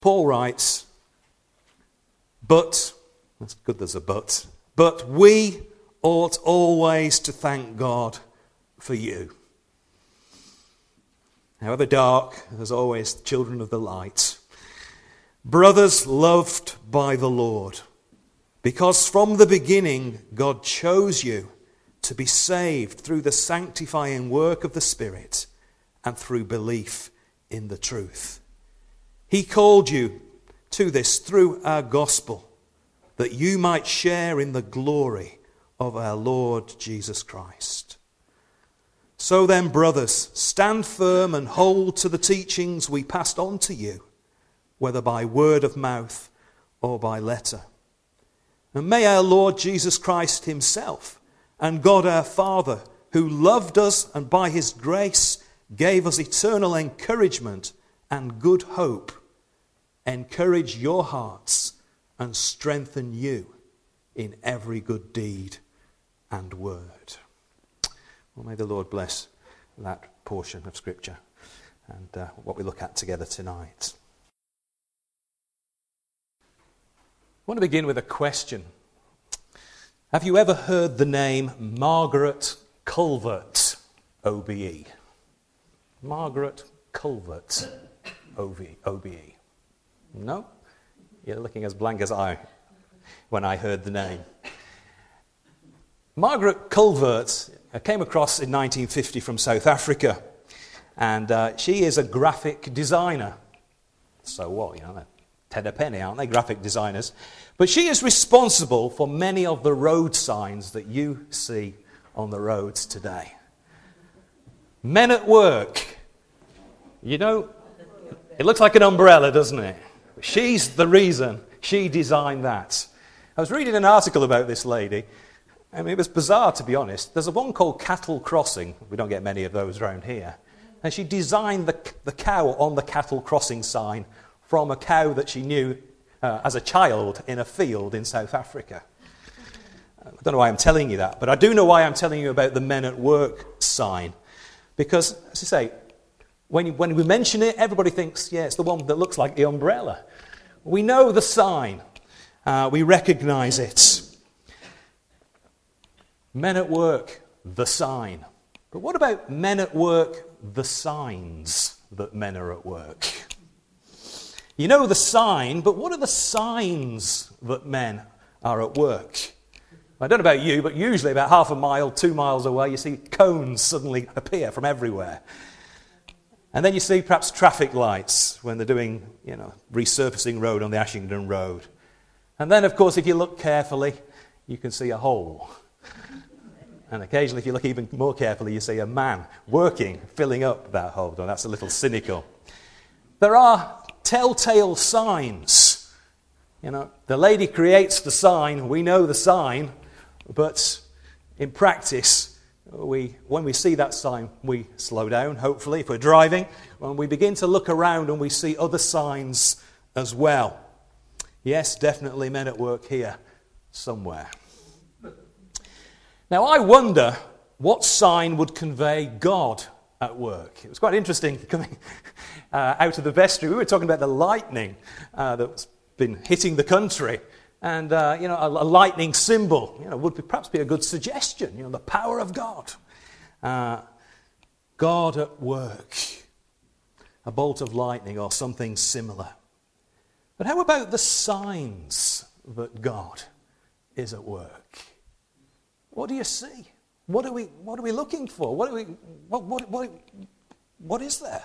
Paul writes, but, that's good there's a but we ought always to thank God for you. However dark, there's always children of the light. Brothers loved by the Lord, because from the beginning God chose you to be saved through the sanctifying work of the Spirit and through belief in the truth. He called you to this through our gospel, that you might share in the glory of our Lord Jesus Christ. So then, brothers, stand firm and hold to the teachings we passed on to you, whether by word of mouth or by letter. And may our Lord Jesus Christ himself and God our Father, who loved us and by his grace gave us eternal encouragement and good hope, encourage your hearts and strengthen you in every good deed and word. Well, may the Lord bless that portion of Scripture and what we look at together tonight. I want to begin with a question. Have you ever heard the name Margaret Culvert, OBE? Margaret Culvert, OBE. No? You're looking as blank as I when I heard the name. Margaret Culvert came across in 1950 from South Africa, and she is a graphic designer. So what, they're ten a penny, aren't they, graphic designers? But she is responsible for many of the road signs that you see on the roads today. Men at work. It looks like an umbrella, doesn't it? She's the reason. She designed that. I was reading an article about this lady. It was bizarre, to be honest. There's one called Cattle Crossing. We don't get many of those around here. And she designed the cow on the Cattle Crossing sign from a cow that she knew as a child in a field in South Africa. I don't know why I'm telling you that, but I do know why I'm telling you about the Men at Work sign. Because, as I say, when we mention it, everybody thinks, yeah, it's the one that looks like the umbrella. We know the sign. We recognize it. Men at Work, the sign. But what about men at work, the signs that men are at work? You know the sign, but what are the signs that men are at work? I don't know about you, but usually about half a mile, 2 miles away, you see cones suddenly appear from everywhere. And then you see perhaps traffic lights when they're doing, resurfacing road on the Ashington Road. And then, of course, if you look carefully, you can see a hole. And occasionally, if you look even more carefully, you see a man working, filling up that hole. Well, that's a little cynical. There are telltale signs. The lady creates the sign, we know the sign, but in practice, when we see that sign, we slow down, hopefully, if we're driving, and we begin to look around and we see other signs as well. Yes, definitely men at work here somewhere. Now, I wonder what sign would convey God at work. It was quite interesting coming out of the vestry. We were talking about the lightning that's been hitting the country. And, a lightning symbol, would perhaps be a good suggestion, the power of God. God at work. A bolt of lightning or something similar. But how about the signs that God is at work? What do you see? What are we looking for? What is there?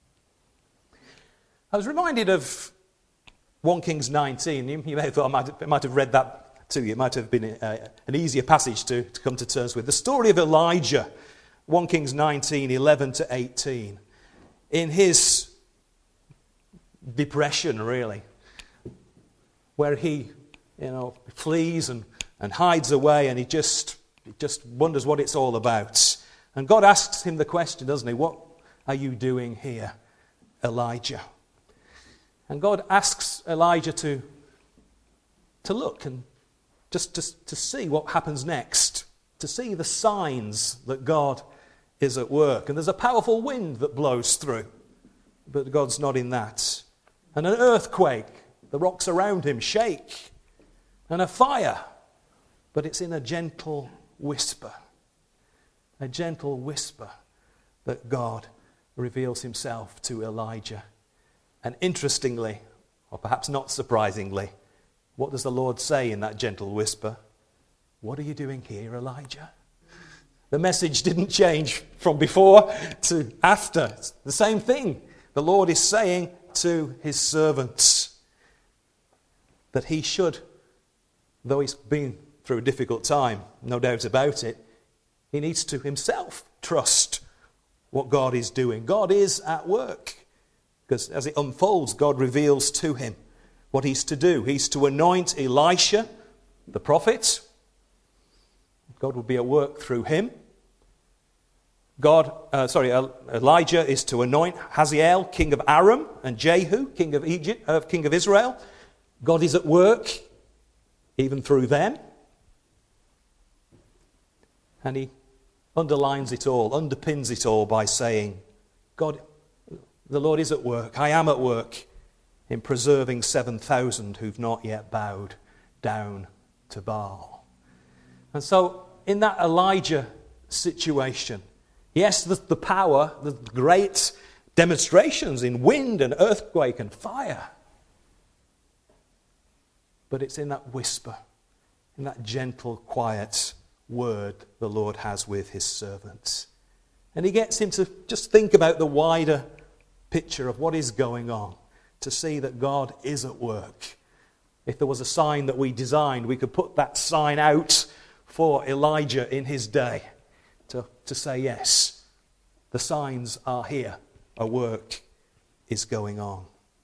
I was reminded of 1 Kings 19. You may have thought I might have read that to you. It might have been an easier passage to come to terms with. The story of Elijah, 1 Kings 19, 11 to 18. In his depression, really, where he, flees and hides away, and he just wonders what it's all about. And God asks him the question, doesn't he? What are you doing here, Elijah? And God asks Elijah to look and just to see what happens next, to see the signs that God is at work. And there's a powerful wind that blows through, but God's not in that. and an earthquake. The rocks around him shake, and a fire. But it's in a gentle whisper. A gentle whisper that God reveals himself to Elijah. And interestingly, or perhaps not surprisingly, what does the Lord say in that gentle whisper? What are you doing here, Elijah? The message didn't change from before to after. It's the same thing the Lord is saying to his servants. That he should, though he's been through a difficult time, no doubt about it, he needs to himself trust what God is doing. God is at work. Because as it unfolds, God reveals to him what he's to do. He's to anoint Elisha, the prophet. God will be at work through him. Elijah is to anoint Hazael, king of Aram, and Jehu, king of Israel. God is at work, even through them. And he underlines it all, underpins it all by saying, God, the Lord is at work. I am at work in preserving 7,000 who've not yet bowed down to Baal. And so, in that Elijah situation, yes, the power, the great demonstrations in wind and earthquake and fire. But it's in that whisper, in that gentle, quiet word the Lord has with his servants. And he gets him to just think about the wider picture of what is going on, to see that God is at work. If there was a sign that we designed, we could put that sign out for Elijah in his day to say, yes, the signs are here, a work is going on.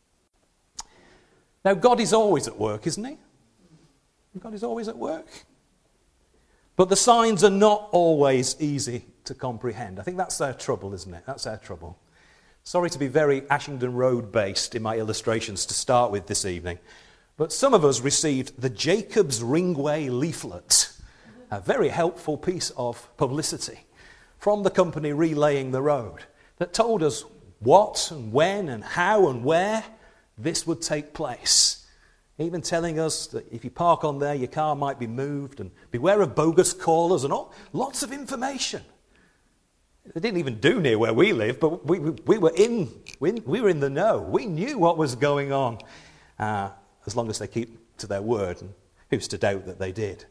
Now, God is always at work, isn't he? God is always at work. But the signs are not always easy to comprehend. I think that's our trouble, isn't it? That's our trouble. Sorry to be very Ashington Road based in my illustrations to start with this evening, but some of us received the Jacob's Ringway leaflet, a very helpful piece of publicity from the company relaying the road that told us what and when and how and where this would take place. Even telling us that if you park on there, your car might be moved, and beware of bogus callers and all. Lots of information. They didn't even do near where we live, but we were in the know. We knew what was going on, as long as they keep to their word, and who's to doubt that they did.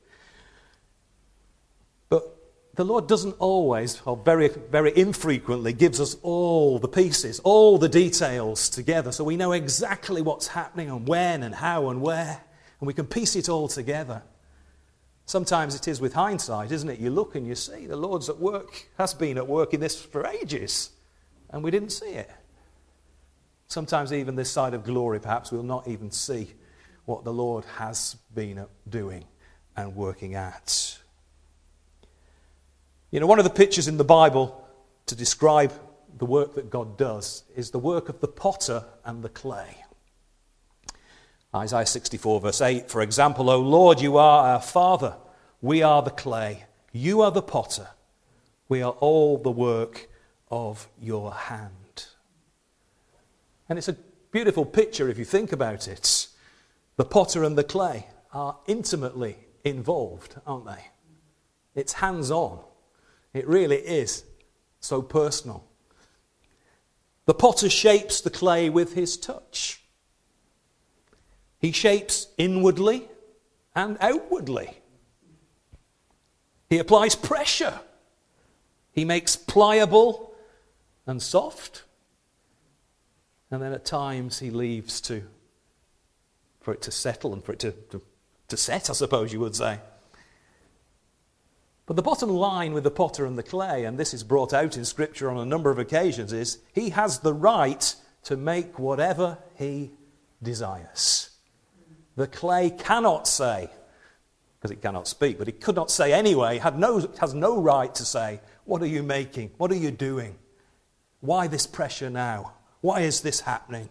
But the Lord doesn't always, or very, very infrequently, gives us all the pieces, all the details together, so we know exactly what's happening and when and how and where, and we can piece it all together. Sometimes it is with hindsight, isn't it? You look and you see the Lord's at work, has been at work in this for ages, and we didn't see it. Sometimes even this side of glory, perhaps we'll not even see what the Lord has been doing and working at. You know, one of the pictures in the Bible to describe the work that God does is the work of the potter and the clay. Isaiah 64 verse 8, for example, O Lord, you are our Father, we are the clay, you are the potter, we are all the work of your hand. And it's a beautiful picture if you think about it. The potter and the clay are intimately involved, aren't they? It's hands-on. It really is so personal. The potter shapes the clay with his touch. He shapes inwardly and outwardly. He applies pressure. He makes pliable and soft. And then at times he leaves for it to settle and for it to set, I suppose you would say. But the bottom line with the potter and the clay, and this is brought out in Scripture on a number of occasions, is he has the right to make whatever he desires. The clay cannot say, because it cannot speak, but it could not say anyway, has no right to say, what are you making? What are you doing? Why this pressure now? Why is this happening?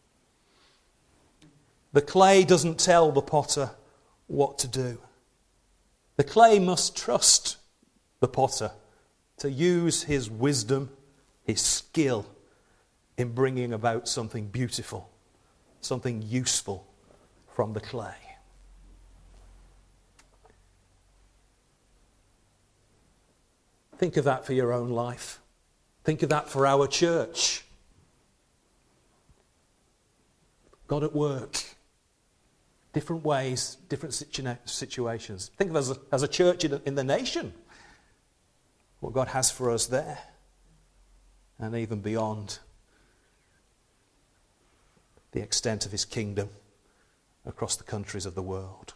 The clay doesn't tell the potter what to do. The clay must trust the potter to use his wisdom, his skill in bringing about something beautiful, something useful from the clay. Think of that for your own life. Think of that for our church. God at work. Different ways, different situations. Think of us as a church in the nation. What God has for us there. And even beyond the extent of his kingdom across the countries of the world.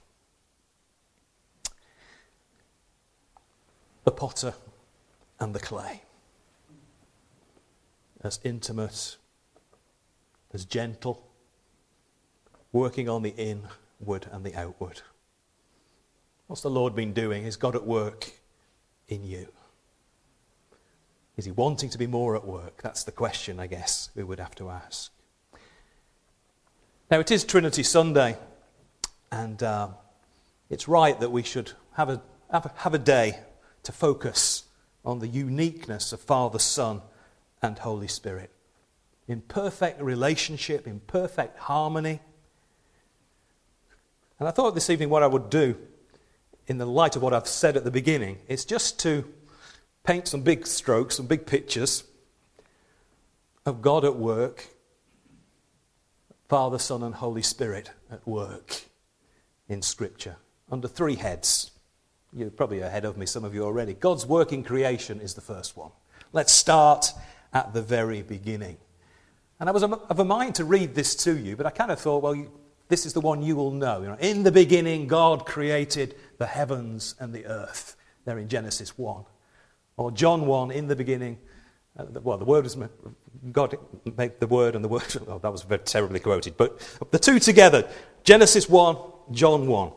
The potter and the clay. As intimate, as gentle, working on the inward and the outward. What's the Lord been doing? Is God at work in you? Is he wanting to be more at work? That's the question, I guess, we would have to ask. Now, it is Trinity Sunday, and it's right that we should have a day to focus on the uniqueness of Father, Son, and Holy Spirit. In perfect relationship, in perfect harmony. And I thought this evening what I would do, in the light of what I've said at the beginning, is just to paint some big strokes, some big pictures of God at work, Father, Son, and Holy Spirit at work in Scripture, under three heads. You're probably ahead of me, some of you already. God's work in creation is the first one. Let's start at the very beginning. And I was of a mind to read this to you, but I kind of thought, well, this is the one you will know. You know, in the beginning, God created the heavens and the earth. They're in Genesis 1. Or John 1, in the beginning, the word was, God made the word and the word, oh, that was very terribly quoted, but the two together, Genesis 1, John 1.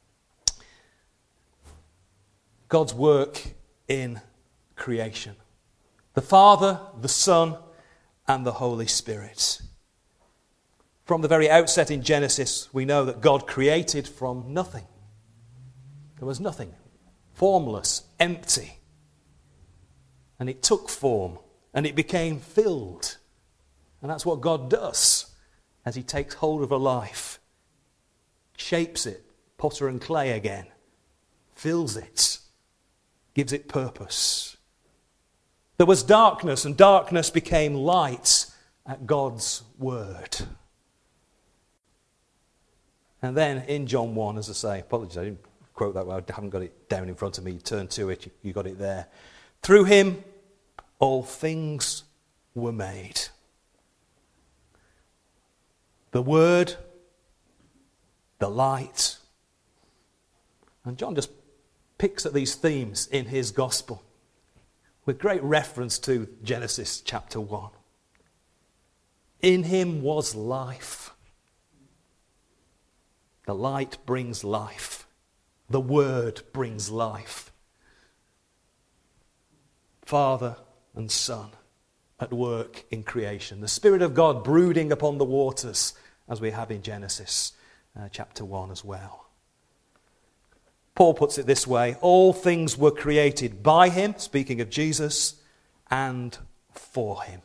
God's work in creation. The Father, the Son, and the Holy Spirit. From the very outset in Genesis, we know that God created from nothing. There was nothing. Formless, empty. And it took form, and it became filled. And that's what God does as he takes hold of a life, shapes it, potter and clay again, fills it, gives it purpose. There was darkness, and darkness became light at God's word. And then in John 1, as I say, apologies, I didn't quote that well, I haven't got it down in front of me. Turn to it, you got it there. Through him, all things were made. The Word, the light. And John just picks at these themes in his gospel with great reference to Genesis chapter 1. In him was life. The light brings life. The Word brings life. Father and Son at work in creation. The Spirit of God brooding upon the waters, as we have in Genesis chapter 1 as well. Paul puts it this way: all things were created by him, speaking of Jesus, and for him.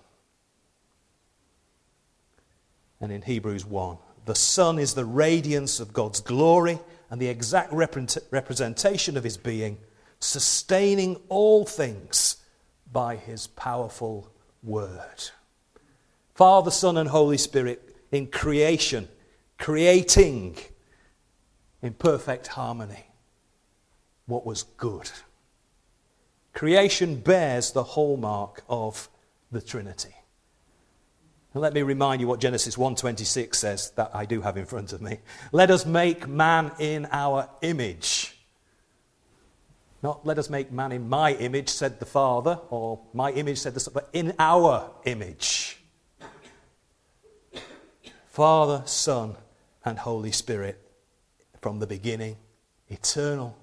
And in Hebrews 1, the Son is the radiance of God's glory and the exact representation of his being, sustaining all things by his powerful word. Father, Son, and Holy Spirit in creation, creating in perfect harmony what was good. Creation bears the hallmark of the Trinity. And let me remind you what Genesis 1:26 says, that I do have in front of me. Let us make man in our image. Not let us make man in my image, said the Father, or my image, said the Son, but in our image. Father, Son, and Holy Spirit from the beginning, eternal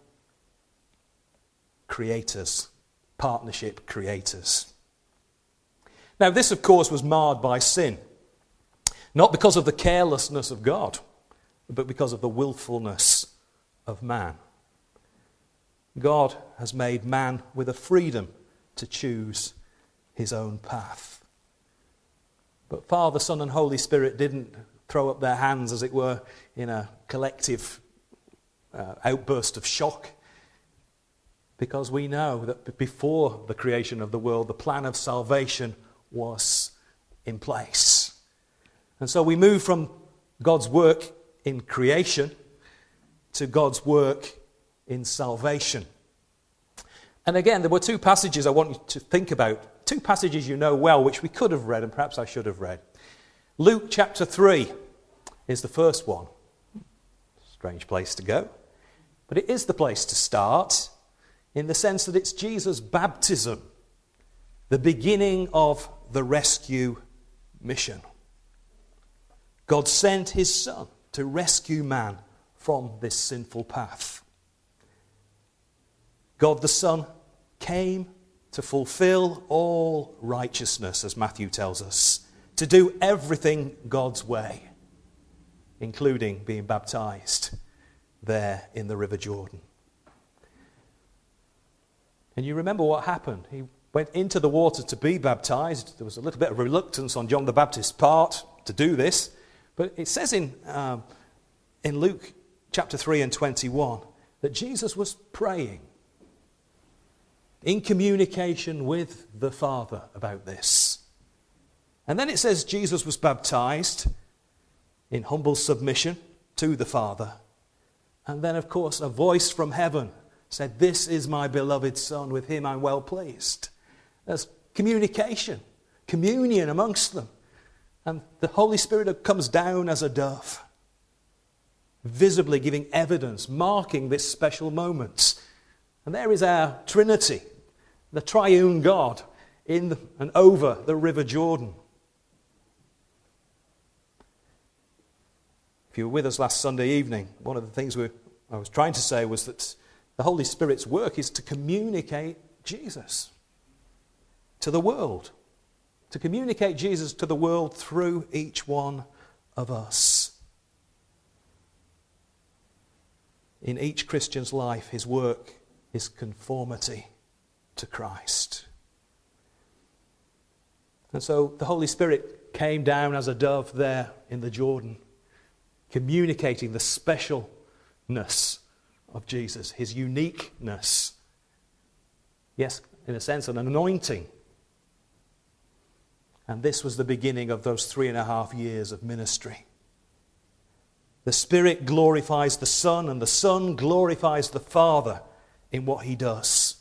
creators, partnership creators. Now this, of course, was marred by sin. Not because of the carelessness of God, but because of the willfulness of man. God has made man with a freedom to choose his own path. But Father, Son, and Holy Spirit didn't throw up their hands, as it were, in a collective outburst of shock. Because we know that before the creation of the world, the plan of salvation was in place. And so we move from God's work in creation to God's work in salvation. And again, there were two passages I want you to think about. Two passages you know well, which we could have read, and perhaps I should have read. Luke chapter 3 is the first one. Strange place to go. But it is the place to start, in the sense that it's Jesus' baptism, the beginning of the rescue mission. God sent his Son to rescue man from this sinful path. God the Son came to fulfill all righteousness, as Matthew tells us, to do everything God's way, including being baptized there in the River Jordan. And you remember what happened. He went into the water to be baptized. There was a little bit of reluctance on John the Baptist's part to do this. But it says in Luke chapter 3 and 21 that Jesus was praying in communication with the Father about this. And then it says Jesus was baptized in humble submission to the Father. And then, of course, a voice from heaven said, "This is my beloved Son, with him I'm well pleased." There's communication, communion amongst them. And the Holy Spirit comes down as a dove, visibly giving evidence, marking this special moment. And there is our Trinity, the triune God, in and over the River Jordan. If you were with us last Sunday evening, one of the things I was trying to say was that the Holy Spirit's work is to communicate Jesus to the world. To communicate Jesus to the world through each one of us. In each Christian's life, his work is conformity to Christ. And so the Holy Spirit came down as a dove there in the Jordan, communicating the specialness of Jesus, his uniqueness. Yes, in a sense, an anointing. And this was the beginning of those 3.5 years of ministry. The Spirit glorifies the Son, and the Son glorifies the Father in what he does.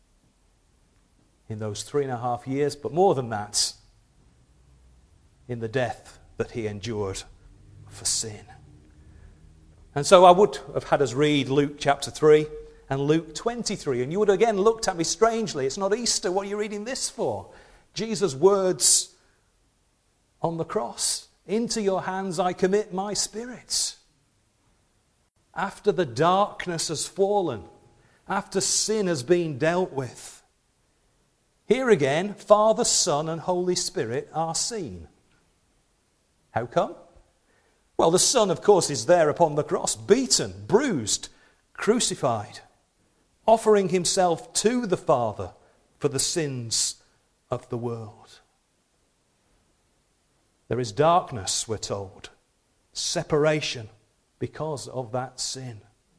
In those 3.5 years, but more than that, in the death that he endured for sin. And so I would have had us read Luke chapter 3 and Luke 23, and you would have again looked at me strangely. It's not Easter, what are you reading this for? Jesus' words on the cross. Into your hands I commit my spirit. After the darkness has fallen, after sin has been dealt with, here again, Father, Son, and Holy Spirit are seen. How come? Well, the Son, of course, is there upon the cross, beaten, bruised, crucified, offering himself to the Father for the sins of the world. There is darkness, we're told, separation because of that sin.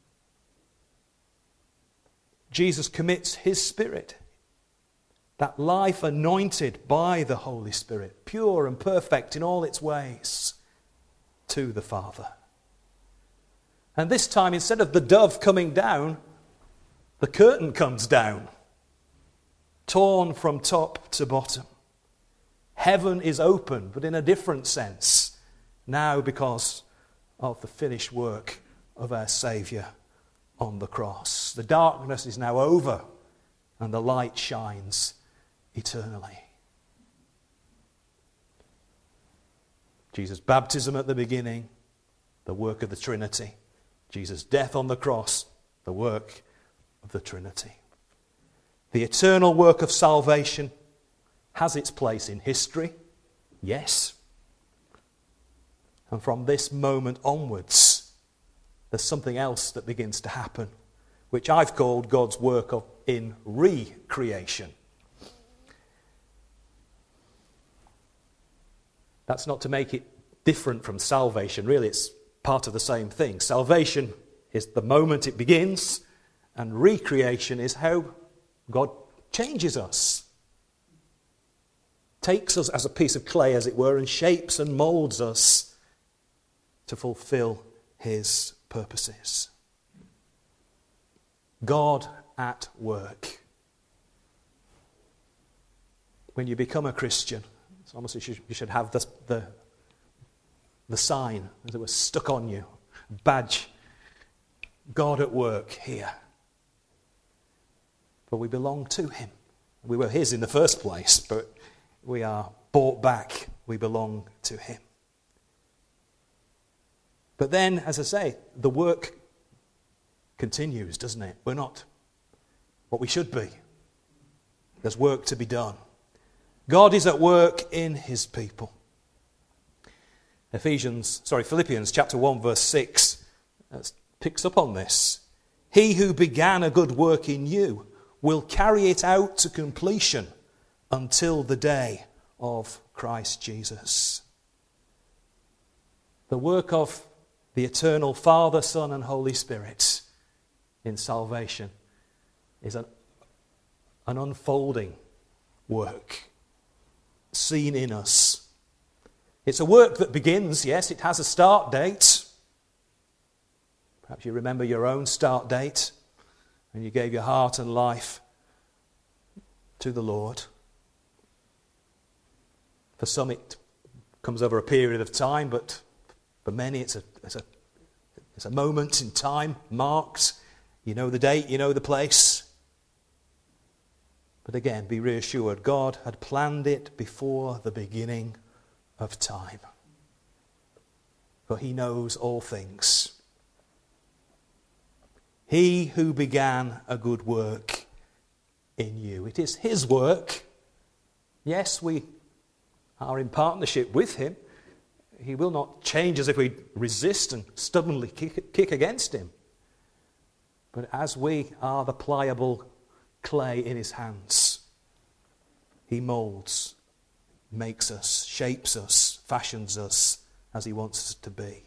Jesus commits his Spirit, that life anointed by the Holy Spirit, pure and perfect in all its ways, to the Father. And this time, instead of the dove coming down, the curtain comes down, torn from top to bottom. Heaven is open, but in a different sense, now because of the finished work of our Saviour on the cross. The darkness is now over, and the light shines eternally. Jesus' baptism at the beginning, the work of the Trinity. Jesus' death on the cross, the work of the Trinity. The eternal work of salvation has its place in history, yes. And from this moment onwards, there's something else that begins to happen, which I've called God's work in recreation. That's not to make it different from salvation. Really, it's part of the same thing. Salvation is the moment it begins, and recreation is how God changes us. Takes us as a piece of clay, as it were, and shapes and molds us to fulfill his purposes. God at work. When you become a Christian, it's almost you should have the sign, as it was, stuck on you, badge. God at work here. But we belong to him. We were his in the first place, but we are bought back. We belong to him. But then, as I say, the work continues, doesn't it? We're not what we should be. There's work to be done. God is at work in his people. Philippians chapter 1 verse 6 picks up on this. He who began a good work in you will carry it out to completion until the day of Christ Jesus. The work of the eternal Father, Son, and Holy Spirit in salvation is an unfolding work seen in us. It's a work that begins, yes, it has a start date. Perhaps you remember your own start date when you gave your heart and life to the Lord. For some it comes over a period of time, but for many it's a moment in time marked. You know the date, you know the place. But again, be reassured, God had planned it before the beginning of time. For he knows all things. He who began a good work in you. It is his work. Yes, we are in partnership with him. He will not change us if we resist and stubbornly kick against him. But as we are the pliable clay in his hands, he molds, makes us, shapes us, fashions us as he wants us to be.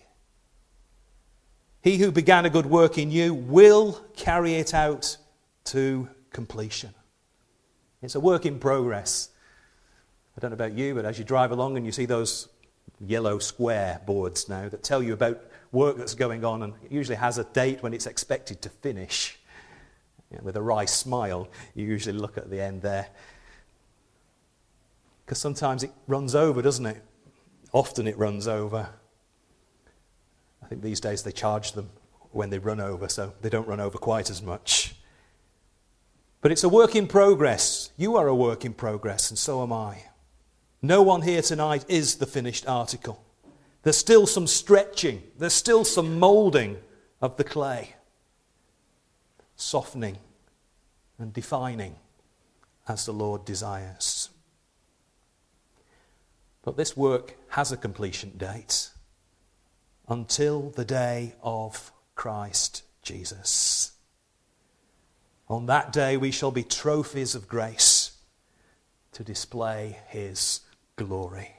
He who began a good work in you will carry it out to completion. It's a work in progress. I don't know about you, but as you drive along and you see those yellow square boards now that tell you about work that's going on, and it usually has a date when it's expected to finish. With a wry smile, you usually look at the end there. Because sometimes it runs over, doesn't it? Often it runs over. I think these days they charge them when they run over, so they don't run over quite as much. But it's a work in progress. You are a work in progress, and so am I. No one here tonight is the finished article. There's still some stretching. There's still some moulding of the clay. Softening and defining as the Lord desires. But this work has a completion date until the day of Christ Jesus. On that day we shall be trophies of grace to display his glory.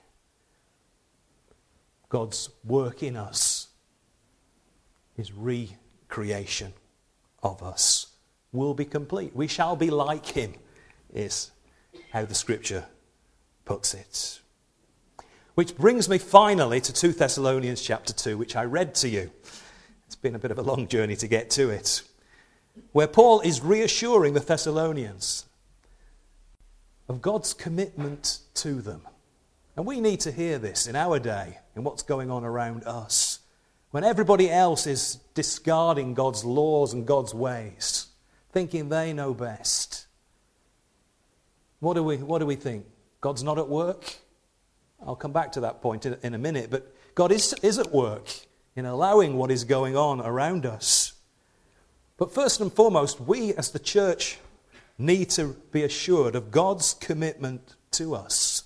God's work in us, his recreation of us, will be complete. We shall be like him, is how the scripture puts it. Which brings me finally to 2 Thessalonians chapter 2, which I read to you. It's been a bit of a long journey to get to it. Where Paul is reassuring the Thessalonians of God's commitment to them. And we need to hear this in our day, in what's going on around us. When everybody else is discarding God's laws and God's ways, thinking they know best. What do we think? God's not at work? I'll come back to that point in a minute, but God is at work in allowing what is going on around us. But first and foremost, we as the church need to be assured of God's commitment to us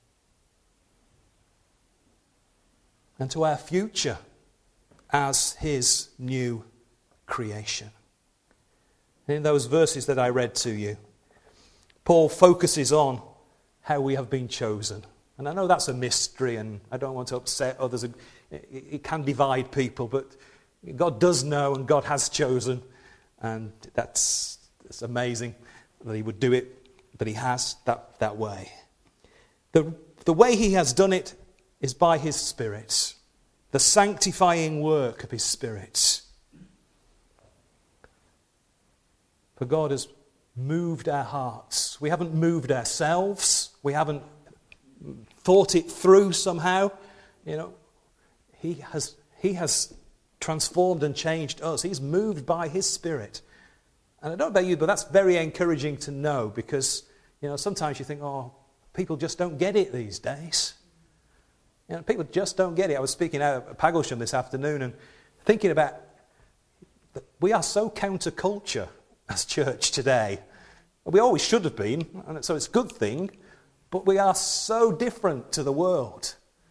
and to our future as his new creation. In those verses that I read to you, Paul focuses on how we have been chosen. And I know that's a mystery, and I don't want to upset others. It can divide people, but God does know, and God has chosen, and it's amazing that he would do it, but he has that way. The way he has done it is by his Spirit, the sanctifying work of his Spirit. For God has moved our hearts. We haven't moved ourselves. We haven't thought it through somehow. He has transformed and changed us. He's moved by his Spirit. And I don't know about you, but that's very encouraging to know, because sometimes you think, people just don't get it these days. People just don't get it. I was speaking out at Pagglesham this afternoon and thinking about that we are so counterculture as church today. We always should have been, and so it's a good thing, but we are so different to the world.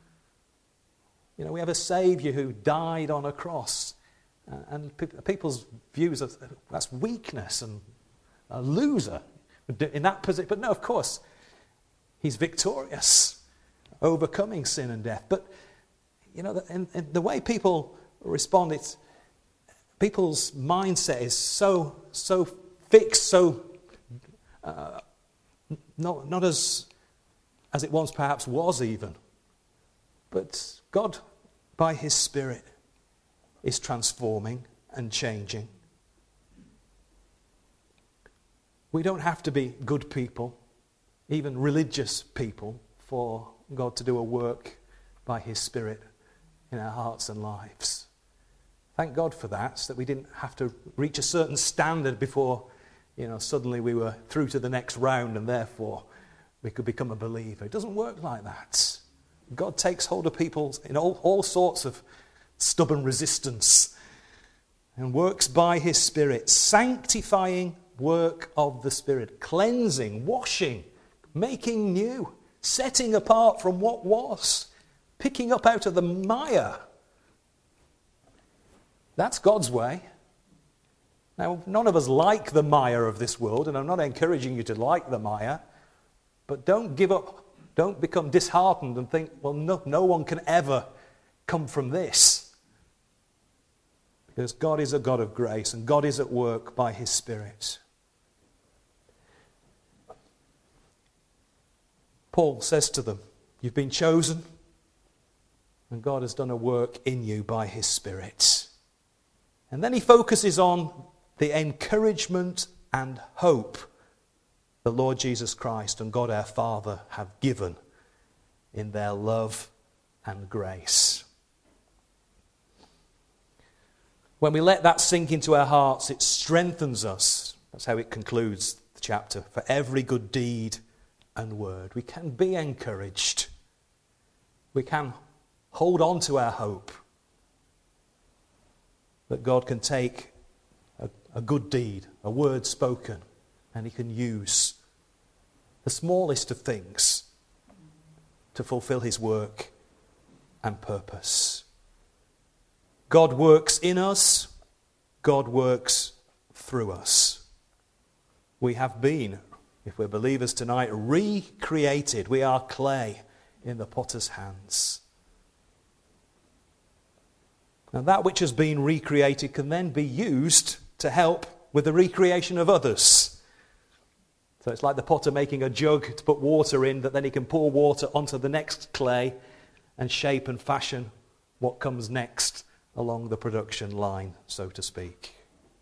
We have a Saviour who died on a cross, and people's views of that's weakness and a loser in that position. But no, of course, he's victorious, overcoming sin and death. But, and the way people respond, people's mindset is so fixed, not as it once perhaps was even. But God, by his Spirit, is transforming and changing. We don't have to be good people, even religious people, for God to do a work by his Spirit in our hearts and lives. Thank God for that we didn't have to reach a certain standard before, suddenly we were through to the next round and therefore we could become a believer. It doesn't work like that. God takes hold of people in all sorts of stubborn resistance and works by his Spirit, sanctifying work of the Spirit, cleansing, washing, making new, setting apart from what was, picking up out of the mire. That's God's way. Now, none of us like the mire of this world, and I'm not encouraging you to like the mire, but don't give up. Don't become disheartened and think, well, no one can ever come from this. Because God is a God of grace, and God is at work by his Spirit. Paul says to them, you've been chosen, and God has done a work in you by his Spirit. And then he focuses on the encouragement and hope the Lord Jesus Christ and God our Father have given in their love and grace. When we let that sink into our hearts, it strengthens us. That's how it concludes the chapter. For every good deed and word. We can be encouraged. We can hold on to our hope that God can take a good deed, a word spoken, and he can use the smallest of things to fulfill his work and purpose. God works in us. God works through us. We have been, if we're believers tonight, recreated. We are clay in the potter's hands. And that which has been recreated can then be used to help with the recreation of others. So it's like the potter making a jug to put water in, that then he can pour water onto the next clay and shape and fashion what comes next along the production line, so to speak.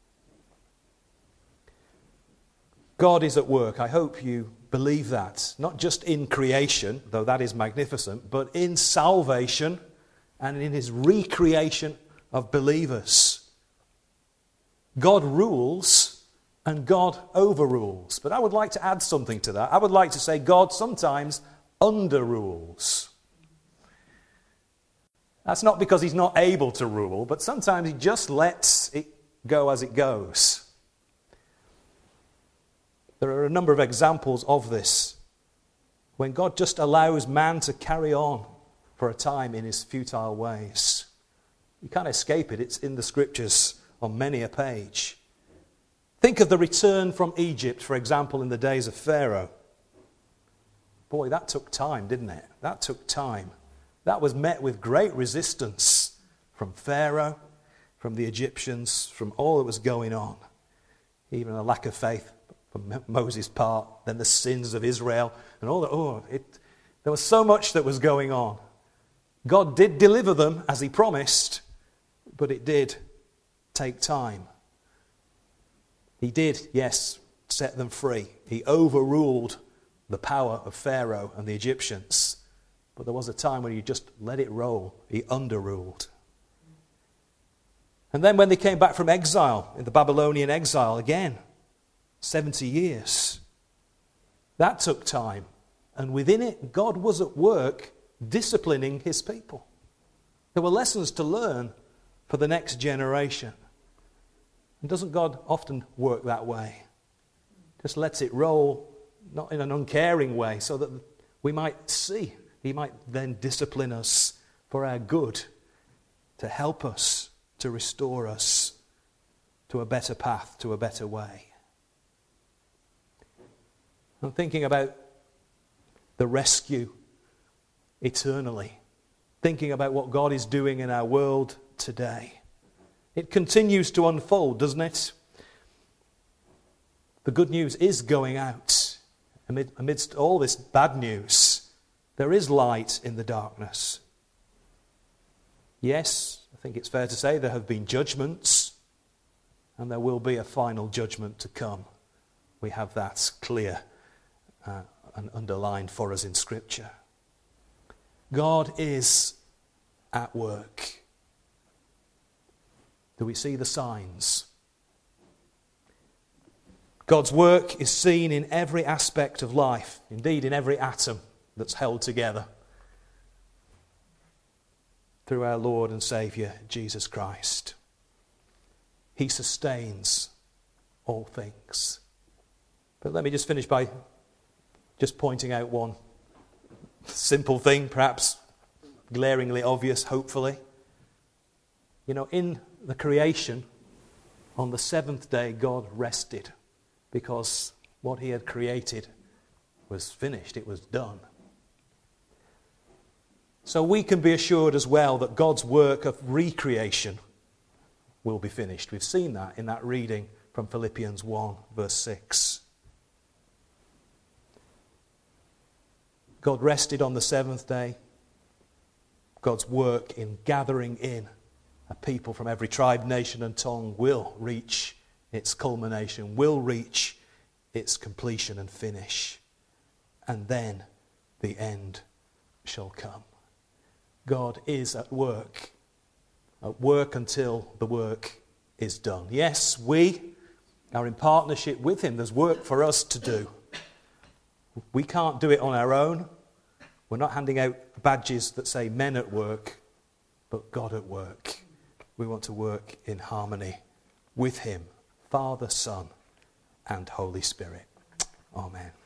God is at work. I hope you believe that. Not just in creation, though that is magnificent, but in salvation and in his recreation of believers. God rules and God overrules. But I would like to add something to that. I would like to say God sometimes underrules. That's not because he's not able to rule, but sometimes he just lets it go as it goes. There are a number of examples of this, when God just allows man to carry on for a time in his futile ways. You can't escape it. It's in the scriptures on many a page. Think of the return from Egypt, for example, in the days of Pharaoh. Boy, that took time, didn't it? That took time. That was met with great resistance from Pharaoh, from the Egyptians, from all that was going on. Even a lack of faith from Moses' part, then the sins of Israel, and all that. There was so much that was going on. God did deliver them as he promised, but it did take time. He did, yes, set them free. He overruled the power of Pharaoh and the Egyptians. But there was a time when he just let it roll. He underruled. And then when they came back from exile, in the Babylonian exile again, 70 years. That took time. And within it, God was at work disciplining his people. There were lessons to learn for the next generation. And doesn't God often work that way? Just lets it roll, not in an uncaring way, so that we might see. He might then discipline us for our good, to help us, to restore us to a better path, to a better way. I'm thinking about the rescue eternally, thinking about what God is doing in our world today. It continues to unfold, doesn't it? The good news is going out. Amidst all this bad news, there is light in the darkness. Yes, I think it's fair to say there have been judgments, and there will be a final judgment to come. We have that clear and underlined for us in Scripture. God is at work. Do we see the signs? God's work is seen in every aspect of life, indeed in every atom that's held together, through our Lord and Saviour, Jesus Christ. He sustains all things. But let me just finish by just pointing out one simple thing, perhaps glaringly obvious, hopefully. You know, in the creation, on the seventh day, God rested because what he had created was finished, it was done. So we can be assured as well that God's work of recreation will be finished. We've seen that in that reading from Philippians 1, verse 6. God rested on the seventh day. God's work in gathering in a people from every tribe, nation and tongue will reach its culmination, will reach its completion and finish. And then the end shall come. God is at work until the work is done. Yes, we are in partnership with him. There's work for us to do. We can't do it on our own. We're not handing out badges that say men at work, but God at work. We want to work in harmony with him, Father, Son, and Holy Spirit. Amen.